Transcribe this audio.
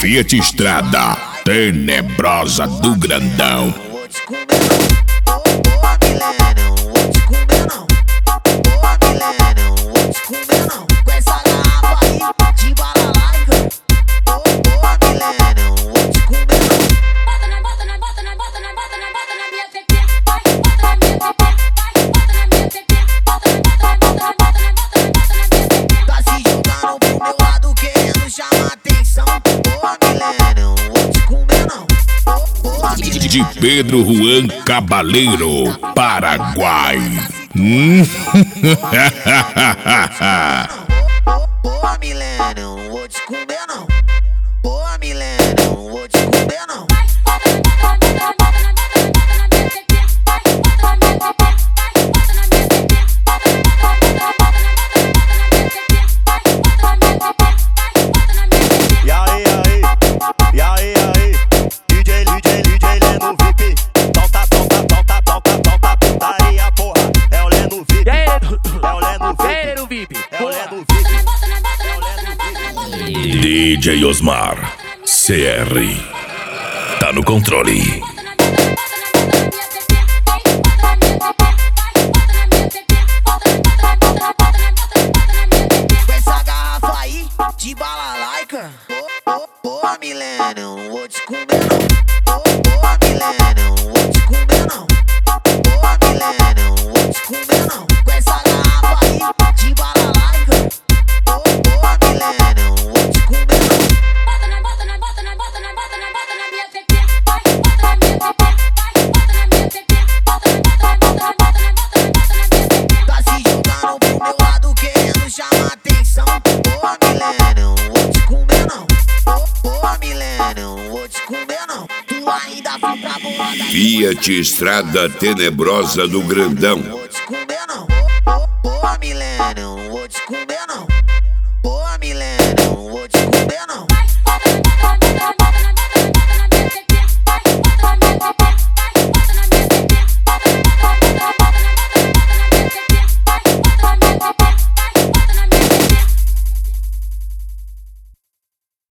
Fiat Strada Tenebrosa do Grandão. Vou te comer não, boa Milena, vou te comer não, boa Milena, vou te comer não. Com essa garrafa aí de balalaica, boa Milena, vou te comer não. Bota na minha pepe, vai, bota na minha pepe, vai, bota na minha pepe, bota na minha pepe. Tá se jogando pro meu lado querendo chamar atenção, boa Milena, vou te comer não, boa Milena. De Pedro Juan Cabaleiro, Paraguai. Boa Milena, vou te comer não, boa Milena, vou te comer não. E aí, DJ Leno VIP. Toca putaria, porra. É o Leno VIP. É o Leno VIP. É o Leno VIP. DJ Osmar CR tá no controle. Com essa garrafa aí de balalaica, boa Milena, vou te comer não, boa Milena, vou te comer não, boa Milena, vou te comer não. Com essa garrafa aí de balalaica, boa Milena, vou te comer não. Bota na minha pepe, vai, bota na minha pepe, vai, bota na minha pepe, bota na minha pepe. Tá se jogando pro meu lado querendo chamar atenção, boa Milena, vou te comer não, boa Milena, vou te comer não. Tu ainda fica boa da Fiat Strada Tenebrosa do Grandão. vou te comer não, boa Milena, vou te comer não, boa Milena.